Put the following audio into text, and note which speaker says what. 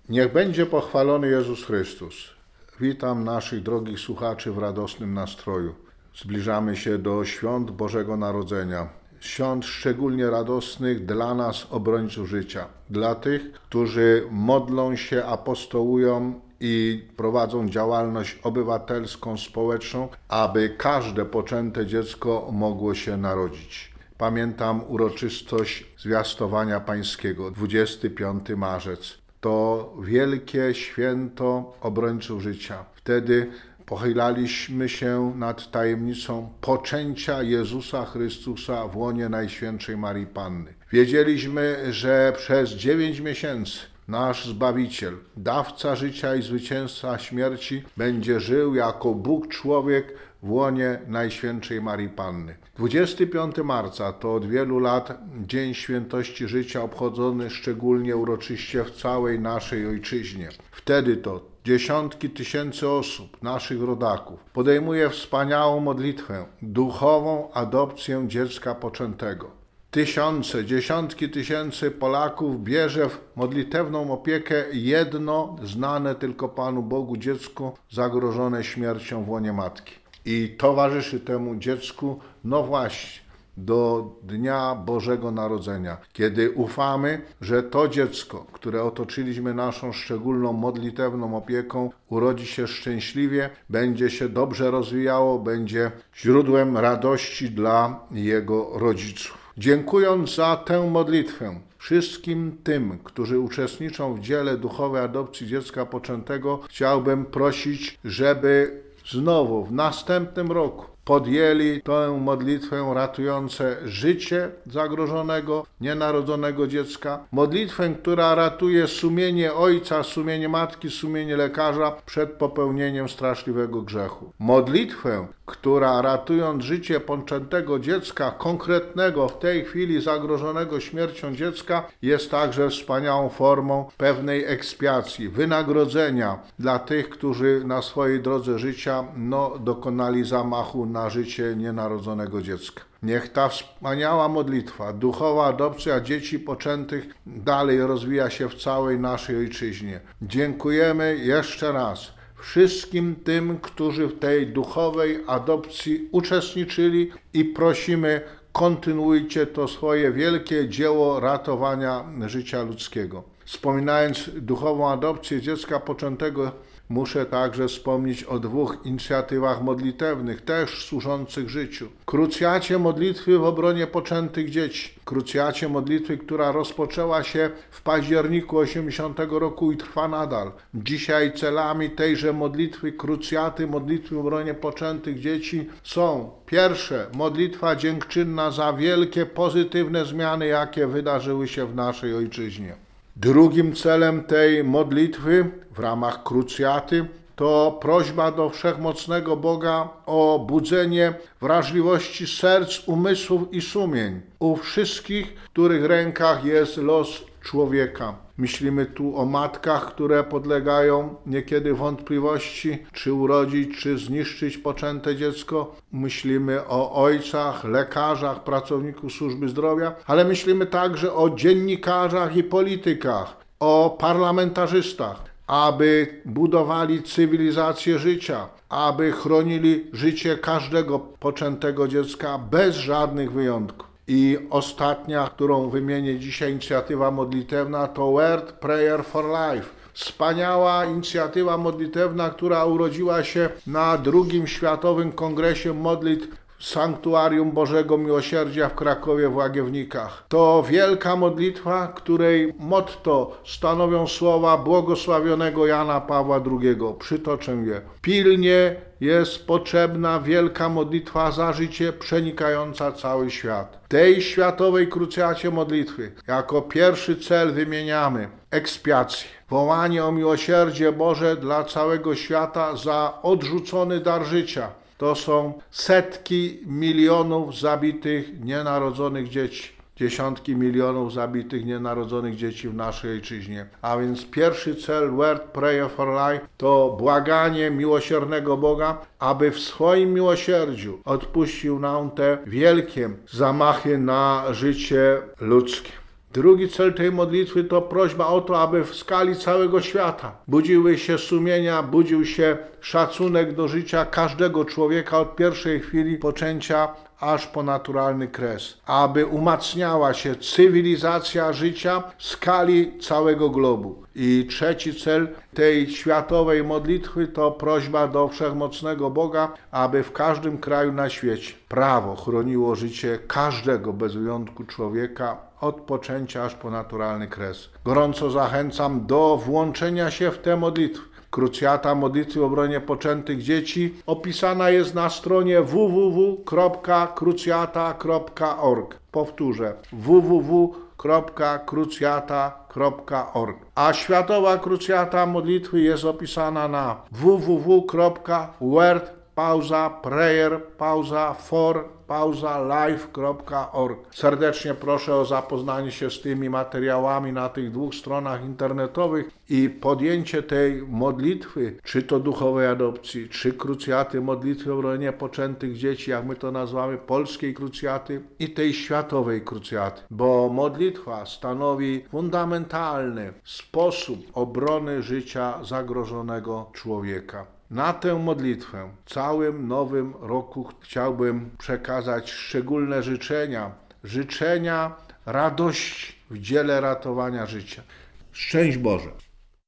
Speaker 1: Niech będzie pochwalony Jezus Chrystus. Witam naszych drogich słuchaczy w radosnym nastroju. Zbliżamy się do świąt Bożego Narodzenia. Świąt szczególnie radosnych dla nas, obrońców życia. Dla tych, którzy modlą się, apostołują i prowadzą działalność obywatelską, społeczną, aby każde poczęte dziecko mogło się narodzić. Pamiętam uroczystość Zwiastowania Pańskiego, 25 marzec. To wielkie święto obrońców życia. Wtedy pochylaliśmy się nad tajemnicą poczęcia Jezusa Chrystusa w łonie Najświętszej Marii Panny. Wiedzieliśmy, że przez 9 miesięcy nasz Zbawiciel, dawca życia i zwycięzca śmierci, będzie żył jako Bóg człowiek w łonie Najświętszej Marii Panny. 25 marca to od wielu lat Dzień Świętości Życia, obchodzony szczególnie uroczyście w całej naszej ojczyźnie. Wtedy to dziesiątki tysięcy osób, naszych rodaków, podejmuje wspaniałą modlitwę, duchową adopcję dziecka poczętego. Dziesiątki tysięcy Polaków bierze w modlitewną opiekę jedno znane tylko Panu Bogu dziecko zagrożone śmiercią w łonie matki. I towarzyszy temu dziecku, no właśnie, do Dnia Bożego Narodzenia, kiedy ufamy, że to dziecko, które otoczyliśmy naszą szczególną modlitewną opieką, urodzi się szczęśliwie, będzie się dobrze rozwijało, będzie źródłem radości dla jego rodziców. Dziękując za tę modlitwę wszystkim tym, którzy uczestniczą w dziele duchowej adopcji dziecka poczętego, chciałbym prosić, żeby znowu w następnym roku podjęli tę modlitwę ratujące życie zagrożonego, nienarodzonego dziecka. Modlitwę, która ratuje sumienie ojca, sumienie matki, sumienie lekarza przed popełnieniem straszliwego grzechu. Modlitwę, która ratując życie poczętego dziecka, konkretnego w tej chwili zagrożonego śmiercią dziecka, jest także wspaniałą formą pewnej ekspiacji, wynagrodzenia dla tych, którzy na swojej drodze życia dokonali zamachu na życie nienarodzonego dziecka. Niech ta wspaniała modlitwa, duchowa adopcja dzieci poczętych dalej rozwija się w całej naszej ojczyźnie. Dziękujemy jeszcze raz wszystkim tym, którzy w tej duchowej adopcji uczestniczyli i prosimy, kontynuujcie to swoje wielkie dzieło ratowania życia ludzkiego. Wspominając duchową adopcję dziecka poczętego, muszę także wspomnieć o 2 inicjatywach modlitewnych, też służących życiu. Krucjacie modlitwy w obronie poczętych dzieci. Krucjacie modlitwy, która rozpoczęła się w październiku 80 roku i trwa nadal. Dzisiaj celami tejże modlitwy, krucjaty modlitwy w obronie poczętych dzieci są: pierwsze, modlitwa dziękczynna za wielkie pozytywne zmiany, jakie wydarzyły się w naszej ojczyźnie. Drugim celem tej modlitwy w ramach krucjaty to prośba do Wszechmocnego Boga o budzenie wrażliwości serc, umysłów i sumień u wszystkich, w których rękach jest los człowieka. Myślimy tu o matkach, które podlegają niekiedy wątpliwości, czy urodzić, czy zniszczyć poczęte dziecko. Myślimy o ojcach, lekarzach, pracowników służby zdrowia, ale myślimy także o dziennikarzach i politykach, o parlamentarzystach, aby budowali cywilizację życia, aby chronili życie każdego poczętego dziecka bez żadnych wyjątków. I ostatnia, którą wymienię dzisiaj, inicjatywa modlitewna, to Word Prayer for Life. Wspaniała inicjatywa modlitewna, która urodziła się na II Światowym Kongresie Modlitw w Sanktuarium Bożego Miłosierdzia w Krakowie w Łagiewnikach. To wielka modlitwa, której motto stanowią słowa błogosławionego Jana Pawła II. Przytoczę je. Pilnie jest potrzebna wielka modlitwa za życie przenikająca cały świat. Tej światowej krucjacie modlitwy jako pierwszy cel wymieniamy ekspiację. Wołanie o miłosierdzie Boże dla całego świata za odrzucony dar życia. To są setki milionów zabitych nienarodzonych dzieci. Dziesiątki milionów zabitych nienarodzonych dzieci w naszej ojczyźnie. A więc pierwszy cel Word Prayer for Life to błaganie miłosiernego Boga, aby w swoim miłosierdziu odpuścił nam te wielkie zamachy na życie ludzkie. Drugi cel tej modlitwy to prośba o to, aby w skali całego świata budziły się sumienia, budził się szacunek do życia każdego człowieka od pierwszej chwili poczęcia aż po naturalny kres, aby umacniała się cywilizacja życia w skali całego globu. I trzeci cel tej światowej modlitwy to prośba do Wszechmocnego Boga, aby w każdym kraju na świecie prawo chroniło życie każdego bez wyjątku człowieka od poczęcia aż po naturalny kres. Gorąco zachęcam do włączenia się w tę modlitwę. Krucjata modlitwy w obronie poczętych dzieci opisana jest na stronie www.krucjata.org. Powtórzę, www.krucjata.org. A Światowa Krucjata modlitwy jest opisana na www.word-prayer-for-life.org. Serdecznie proszę o zapoznanie się z tymi materiałami na tych 2 stronach internetowych i podjęcie tej modlitwy, czy to duchowej adopcji, czy krucjaty modlitwy w obronie poczętych dzieci, jak my to nazywamy, polskiej krucjaty i tej światowej krucjaty, bo modlitwa stanowi fundamentalny sposób obrony życia zagrożonego człowieka. Na tę modlitwę w całym nowym roku chciałbym przekazać szczególne życzenia radości w dziele ratowania życia. Szczęść Boże!